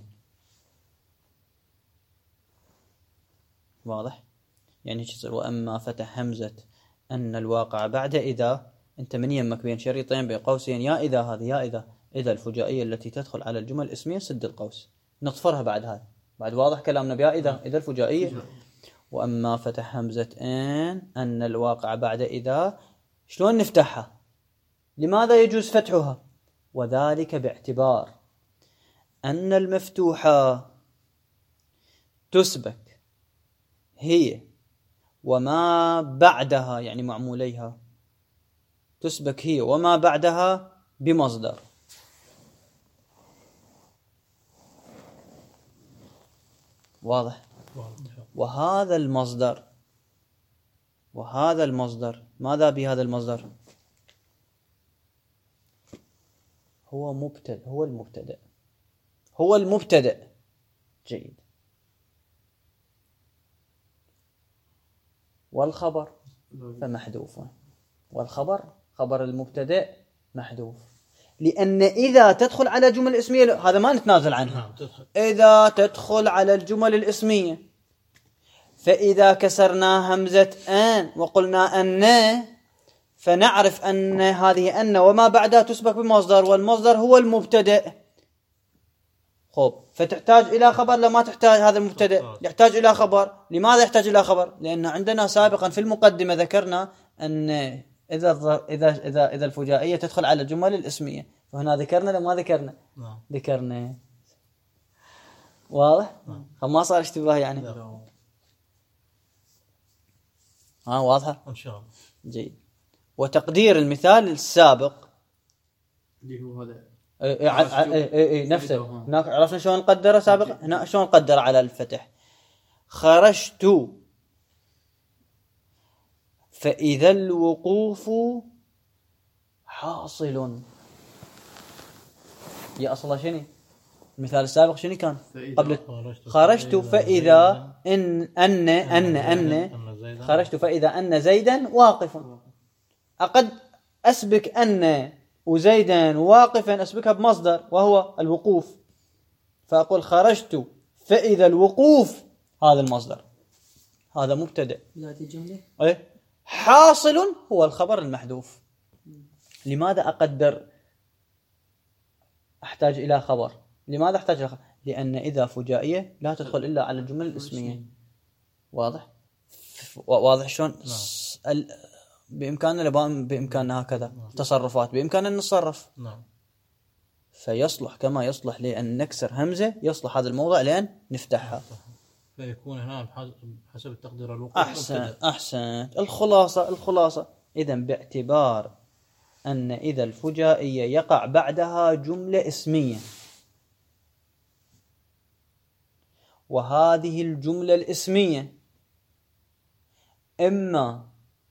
واضح؟ يعني ايش يصير؟ وأما فتح همزة أن الواقع بعد إذا، أنت من يمك بين شريطين بين قوسين، يا إذا هذه يا إذا، إذا الفجائية التي تدخل على الجمل الاسمية سد القوس، نطفرها بعد هذا، بعد واضح كلامنا بيا إذا، إذا الفجائية. وأما فتح همزة أن أن الواقع بعد إذا، شلون نفتحها؟ لماذا يجوز فتحها؟ وذلك باعتبار أن المفتوحة تسبك هي وما بعدها، يعني معموليها، تسبك هي وما بعدها بمصدر. واضح؟ وهذا المصدر، وهذا المصدر ماذا بهذا المصدر؟ هو مبتدأ، هو المبتدأ، هو المبتدأ. جيد. والخبر فمحذوف، والخبر خبر المبتدأ محذوف، لأن إذا تدخل على جمل اسمية هذا ما نتنازل عنها، إذا تدخل على الجمل الاسمية، فإذا كسرنا همزة أن وقلنا أن، فنعرف أن هذه أن وما بعدها تسبك بمصدر، والمصدر هو المبتدأ. خب، فتحتاج إلى خبر لما تحتاج هذا المبتدأ، يحتاج إلى خبر. لماذا يحتاج إلى خبر؟ لأن عندنا سابقا في المقدمة ذكرنا أن إذا إذا إذا إذا الفجائية تدخل على الجمل الاسمية، فهنا ذكرنا لما ذكرنا نعم. ذكرنا. واضح؟ ما صار اشتباه يعني. لا. ها واضحة؟ إن شاء الله. جيد. وتقدير المثال السابق اللي هو هذا اي اي اي نفسه، هناك عرفنا شلون نقدره سابقا، هنا شلون نقدر على الفتح. خرجت فإذا الوقوف حاصل. يا أصلا شنو المثال السابق؟ شنو كان قبل؟ خرجت فإذا إن أن أن أن خرجت فإذا أن زيدا واقف. أقد أسبك أن وزيدا واقفا، أسبكها بمصدر وهو الوقوف، فأقول خرجت فإذا الوقوف، هذا المصدر، هذا مبتدأ. هذه الجملة إيه؟ حاصل هو الخبر المحذوف. لماذا أقدر أحتاج إلى خبر؟ لماذا أحتاج إلى خبر؟ لأن إذا فجائية لا تدخل إلا على الجمل الاسمية. واضح؟ واضح شلون؟ ال... بإمكاننا بإمكاننا هكذا تصرفات، بإمكاننا نتصرف. نعم. فيصلح كما يصلح لأن نكسر همزة، يصلح هذا الموضع لأن نفتحها، فيكون هنا حسب التقدير الوقوف. أحسن أحسن. الخلاصة الخلاصة إذا باعتبار أن إذا الفجائية يقع بعدها جملة اسمية، وهذه الجملة الاسمية إما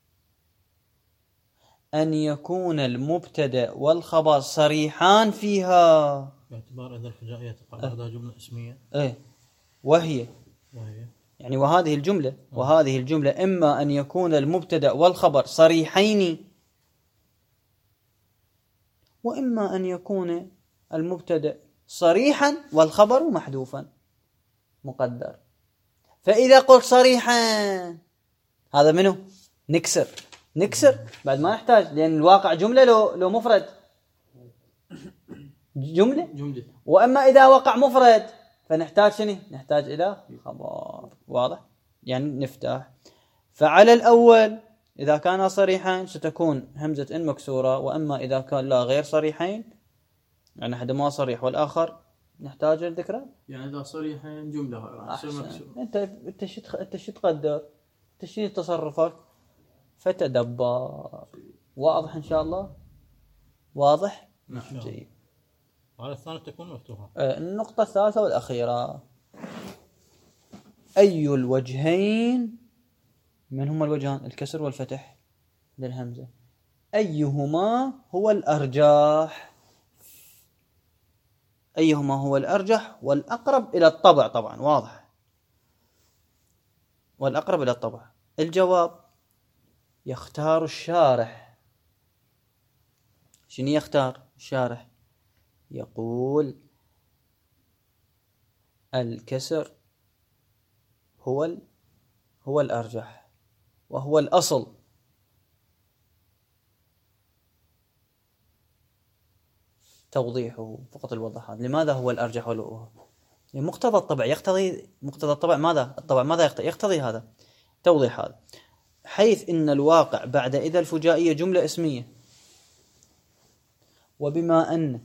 أن يكون المبتدأ والخبر صريحان فيها، باعتبار إذا الفجائية تقع بعدها جملة اسمية، إيه، وهي وهي يعني وهذه الجملة أه. وهذه الجملة إما أن يكون المبتدأ والخبر صريحين، وإما أن يكون المبتدأ صريحا والخبر محذوفا مقدر. فإذا قلت صريحا هذا منه نكسر نكسر بعد ما نحتاج، لأن الواقع جملة لو لو مفرد جملة جملة. وأما إذا وقع مفرد فنحتاج شنو؟ نحتاج إلى خبر. واضح؟ يعني نفتح. فعلى الأول إذا كان صريحا ستكون همزة إن مكسورة، وأما إذا كان لا غير صريحين يعني أحد ما صريح والآخر نحتاج الذكرى. يعني إذا صريحين جملة أحسن. أنت أنت شو أنت شو تقدر؟ أنت شو تصرفك؟ فتدبر. واضح إن شاء الله؟ واضح؟ نعم. جيد. وعلى الثانية تكون مفتوحة. النقطة الثالثة والأخيرة، أي الوجهين من هما الوجهان؟ الكسر والفتح للهمزة، أيهما هو الأرجح؟ أيهما هو الأرجح والأقرب إلى الطبع؟ طبعا واضح، والأقرب إلى الطبع. الجواب: يختار الشارح شنو يختار الشارح؟ يقول الكسر هو ال... هو الأرجح وهو الأصل. توضيحه فقط الوضح هذا. لماذا هو الأرجح والأوهى؟ يعني مقتضى الطبع يقتضي، مقتضى الطبع ماذا؟ الطبع ماذا يقتضي؟ يقتضي هذا. توضيح هذا، حيث إن الواقع بعد إذا الفجائية جملة اسمية، وبما أن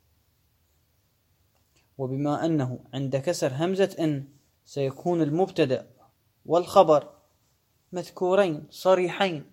وبما أنه عند كسر همزة إن سيكون المبتدأ والخبر مذكورين صريحين.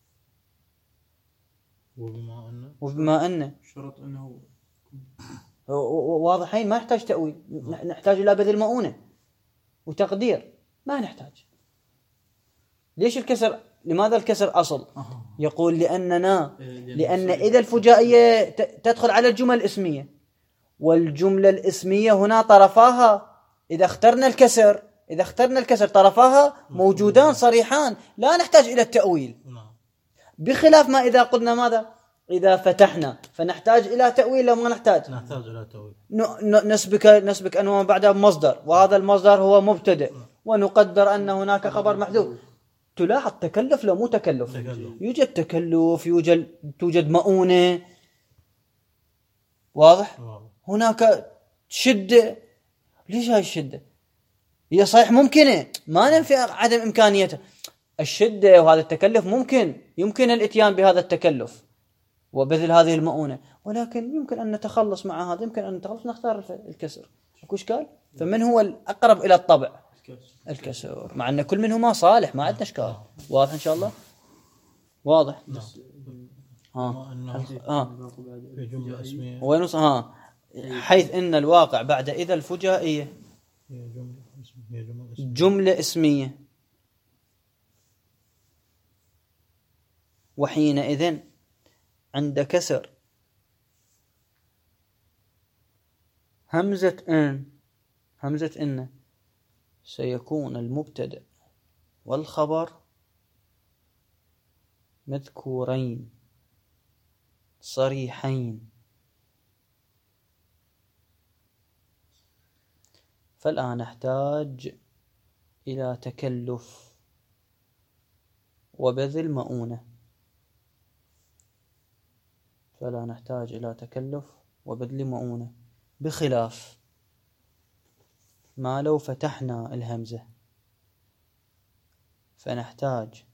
وبما أن وبما أن شرط أنه واضحين، ما نحتاج تأويل، نحتاج إلى بذل مؤونة وتقدير، ما نحتاج. ليش الكسر؟ لماذا الكسر أصل؟ يقول لأننا لأن إذا الفجائية تدخل على الجمل الاسمية، والجملة الاسمية هنا طرفاها إذا اخترنا الكسر إذا اخترنا الكسر طرفاها موجودان صريحان، لا نحتاج إلى التأويل. بخلاف ما إذا قلنا ماذا؟ إذا فتحنا فنحتاج إلى تأويل لو ما نحتاج نحتاج إلى تأويل. نسبك نسبك أنه بعدها مصدر، وهذا المصدر هو مبتدئ، ونقدر أن هناك خبر محذوف. تلاحظ تكلف لو مو تكلف؟ تكلف. يوجد تكلف، يوجد توجد مؤونة. واضح؟ واضح. هناك شدة. ليش هاي الشدة؟ هي صحيح ممكنة، ما ننفي عدم إمكانيتها. الشدة وهذا التكلف ممكن يمكن الاتيان بهذا التكلف وبذل هذه المؤونة، ولكن يمكن أن نتخلص مع هذا، يمكن أن نتخلص نختار الكسر. اكو اشكال؟ فمن هو الأقرب إلى الطبع؟ الكسر، مع أن كل منهما صالح، ما عندنا اشكال. واضح إن شاء الله؟ واضح؟ ها ها في جملة اسمية. وين ها حيث إن الواقع بعد إذا الفجائية هي جملة اسمية. هي جملة اسمية. جملة اسمية، وحينئذ عند كسر همزة إن همزة إن سيكون المبتدأ والخبر مذكورين صريحين. فالآن نحتاج إلى تكلف وبذل مؤونة. فلا نحتاج إلى تكلف وبذل مؤونة، بخلاف ما لو فتحنا الهمزة فنحتاج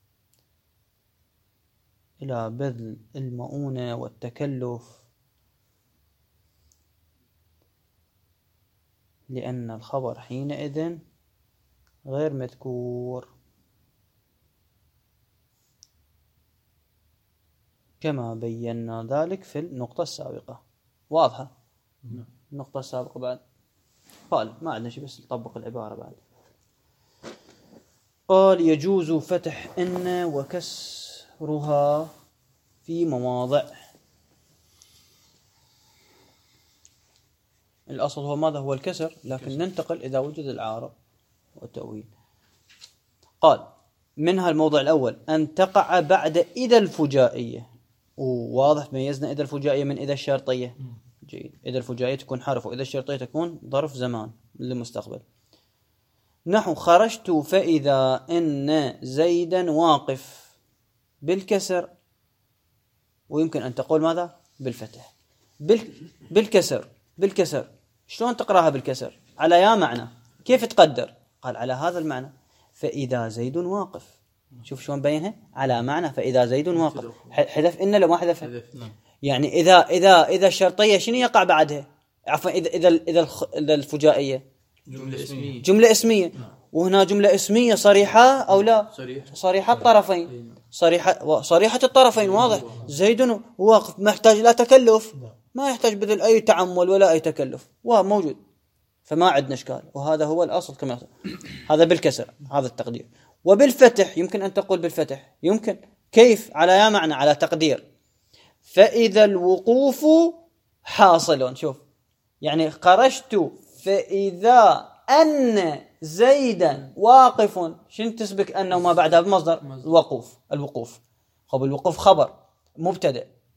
إلى بذل المؤونة والتكلف، لأن الخبر حينئذ غير مذكور، كما بينا ذلك في النقطة السابقة. واضحة؟ النقطة السابقة بعد قال ما عندنا شيء، بس نطبق العبارة بعد. قال يجوز فتح إن وكسرها في مواضع. الأصل هو ماذا؟ هو الكسر، لكن ننتقل إذا وجد العارض والتأويل. قال منها الموضع الأول أن تقع بعد إذا الفجائية. وواضح ميزنا إذا الفجائية من إذا الشرطية. جيد. إذا الفجائية تكون حرف، وإذا الشرطية تكون ظرف زمان للمستقبل. نحو خرجت فإذا إن زيدا واقف بالكسر، ويمكن أن تقول ماذا؟ بالفتح. بالكسر بالكسر شلون تقرأها بالكسر؟ على يا معنى. كيف تقدر؟ قال على هذا المعنى، فإذا زيد واقف. شوف شلون بينها على معنى، فإذا زيد واقف. حذف إن لو ما حذف، يعني إذا إذا إذا الشرطية شنو يقع بعدها؟ عفوا إذا إذا إذا إذا الفجائية جملة اسمية. جملة اسمية، وهنا جملة اسمية صريحة أو لا؟ صريحة. صريحة الطرفين. صريحة صريحة الطرفين. واضح. زيد واقف، ما يحتاج لا تكلف، ما يحتاج بذل أي تعمل ولا أي تكلف، وموجود، فما عندنا إشكال. وهذا هو الأصل كما هذا بالكسر، هذا التقدير. وبالفتح يمكن أن تقول بالفتح، يمكن. كيف؟ على يا معنى، على تقدير فإذا الوقوف حاصل. شوف يعني خرجت فإذا أن زيدا واقف، شنو تسبق أنه ما بعدها بمصدر الوقوف. الوقوف خب الوقوف خبر مبتدأ،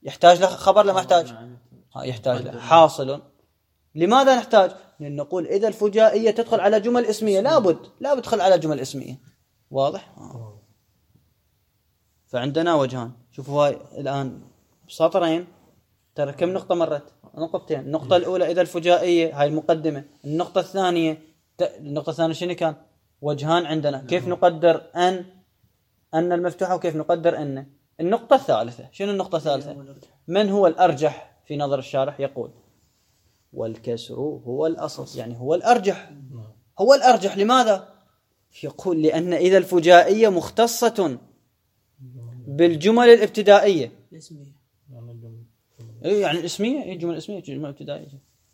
يحتاج له خبر لا ما يحتاج؟ يحتاج له. حاصل. لماذا نحتاج؟ لأن نقول إذا الفجائية تدخل على جمل اسمية لابد لا تدخل على جمل اسمية. واضح؟ آه. فعندنا وجهان. شوفوا هاي الآن سطرين ترى كم نقطة مرت؟ نقطتين. النقطة الأولى إذا الفجائية هاي المقدمة. النقطة الثانية النقطة الثانية شنو كان؟ وجهان عندنا كيف نقدر أن أن المفتوحة وكيف نقدر أن. النقطة الثالثة شنو النقطة الثالثة؟ من هو الأرجح في نظر الشارح؟ يقول والكسر هو الأصل، يعني هو الأرجح. هو الأرجح لماذا؟ يقول لأن إذا الفجائية مختصة بالجمل الابتدائية الاسمية إيه يعني الاسمية إيه جمل اسمية جمل ابتدائية.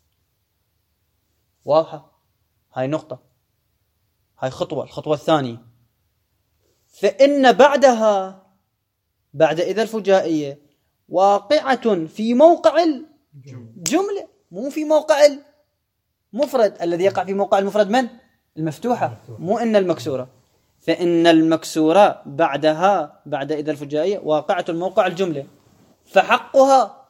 واضحة؟ هاي نقطة. هاي خطوة. الخطوة الثانية فإن بعدها بعد إذا الفجائية واقعة في موقع الجملة مو في موقع المفرد. الذي يقع في موقع المفرد من؟ المفتوحة مو إن المكسورة. فإن المكسورة بعدها بعد إذا الفجائية واقعة الموقع الجملة فحقها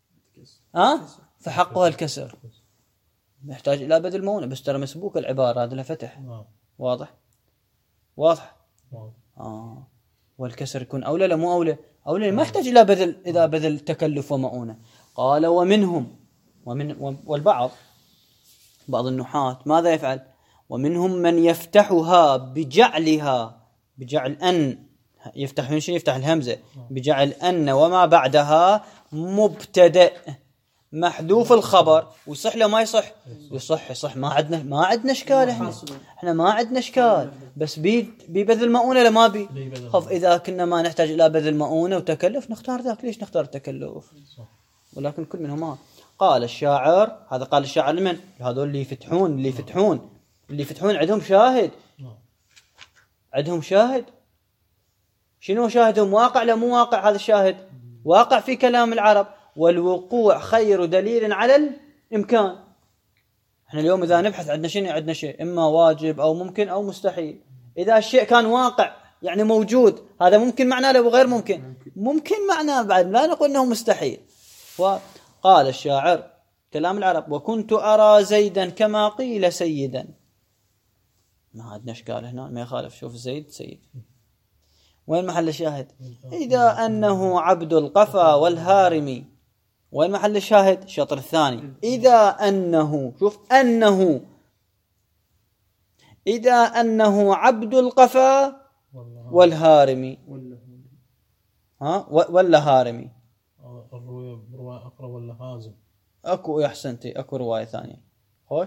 ها فحقها الكسر. يحتاج إلى بدل مونة بس ترى مسبوك العبارة هذا لها فتح. واضح؟ واضح؟ آه. والكسر يكون أولى لا مو أولى؟ أولى ما يحتاج إلى بدل إذا بدل تكلف ومؤونة. قال ومنهم ومن والبعض بعض النحاة ماذا يفعل؟ ومنهم من يفتحها بجعلها بجعل أن يفتح من شيء يفتح الهمزة بجعل أن وما بعدها مبتدأ محذوف الخبر. ويصح له ما يصح؟ يصح. يصح. ما عندنا ما عندنا اشكال. احنا احنا ما عندنا اشكال بس بي ببذل مؤونه ولا ما بي. خف اذا كنا ما نحتاج الى بذل مؤونه وتكلف نختار ذاك. ليش نختار التكلف؟ ولكن كل منهما. قال الشاعر هذا قال الشاعر لمن؟ هذول اللي يفتحون اللي يفتحون اللي يفتحون عندهم شاهد. عندهم شاهد. شنو شاهدهم؟ واقع لا مو واقع؟ هذا الشاهد واقع في كلام العرب. والوقوع خير دليل على الإمكان. احنا اليوم إذا نبحث عندنا شيء عندنا شيء إما واجب أو ممكن أو مستحيل. إذا الشيء كان واقع يعني موجود هذا ممكن معناه له وغير ممكن ممكن معناه بعد لا نقول أنه مستحيل. وقال الشاعر كلام العرب وكنت أرى زيدا كما قيل سيدا. ما عندنا إشكال هنا ما يخالف. شوف زيد سيد. وين محل الشاهد؟ إذا أنه عبد القفا والهارمي. وين محل الشاهد؟ الشطر الثاني. إذا أنه شوف أنه إذا أنه عبد القفا والهارمي ها ولا هارمي. الرواية رواية أقرأ ولا هازم. أكو أحسنتي أكو رواية ثانية. خوش.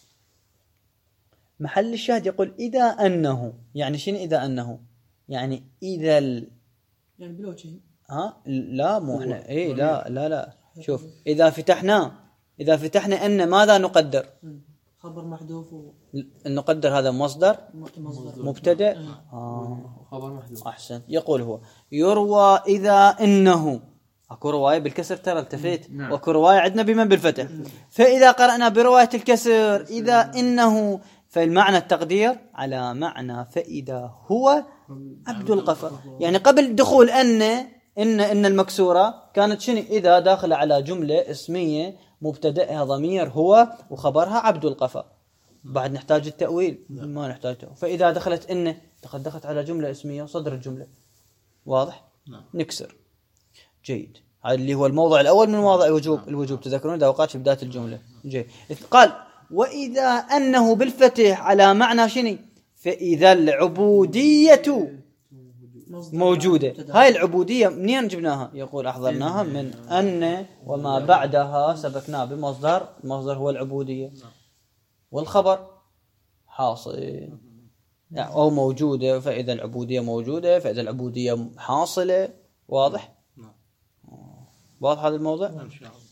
محل الشاهد يقول إذا أنه يعني شنو إذا أنه؟ يعني إذا ال... يعني بلوجه ها لا مو احنا ايه لا لا لا شوف إذا فتحنا إذا فتحنا أن ماذا نقدر؟ خبر محذوف و... نقدر هذا مصدر مصدر مبتدأ آه. خبر محذوف. أحسن. يقول هو يروى إذا إنه أكو رواية بالكسر ترى التفيت نعم. وأكو رواية عندنا بمن بالفتح. فإذا قرأنا برواية الكسر إذا إنه فالمعنى التقدير على معنى فإذا هو عبد القفا. يعني قبل دخول أن إن إن المكسورة كانت شنو؟ إذا داخل على جملة اسمية مبتدأها ضمير هو وخبرها عبد القفا. بعد نحتاج التأويل ما نحتاج تأويل. فإذا دخلت إن دخلت على جملة اسمية صدر الجملة. واضح؟ نكسر. جيد. هذا اللي هو الموضع الأول من مواضع الوجوب. الوجوب تذكرون إذا وقعت في بداية الجملة. جيد. قال وإذا أنه بالفتح على معنى شنو؟ فإذا العبودية موجودة. هاي العبودية منين جبناها؟ يقول أحضرناها من أن وما بعدها سبكناه بمصدر. المصدر هو العبودية والخبر حاصل يعني أو موجودة. فإذا العبودية موجودة فإذا العبودية حاصلة. واضح؟ واضح هذا الموضوع؟ إن شاء الله.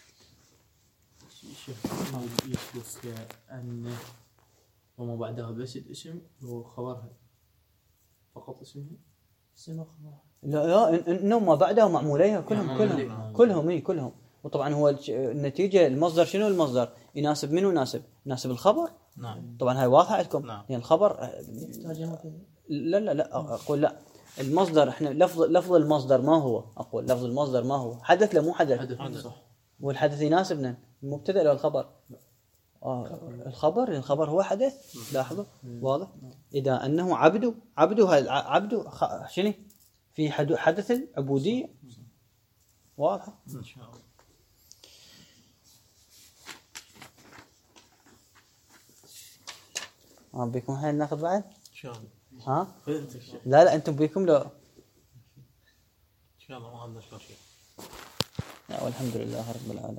يخلص أن وما بعدها بس الاسم وخبرها فقط اسمه اسم وخبرها. لا لا إنه ما بعدها معموليها كلهم كلهم كلهم إيه كلهم. وطبعا هو النتيجة المصدر شنو المصدر؟ يناسب منه يناسب يناسب الخبر. نعم. طبعا هاي واضحة عندكم. نعم. يعني الخبر لا لا لا أقول لا المصدر احنا لفظ لفظ المصدر ما هو؟ اقول لفظ المصدر ما هو؟ حدث لا مو حدث؟ حدث صح. والحدث يناسبنا المبتدا ولا الخبر؟ آه الخبر، الخبر هو حدث. لاحظوا واضح. اذا انه عبد، عبد هذا عبد شنو في حدث العبوديه واضحه ان شاء الله. ها بيكم الحين ناخذ بعد ان شاء الله. ها فهمت الشيء. لا لا انتم بيكم لو ان شاء الله ما عندنا شيء. والحمد لله رب العالمين.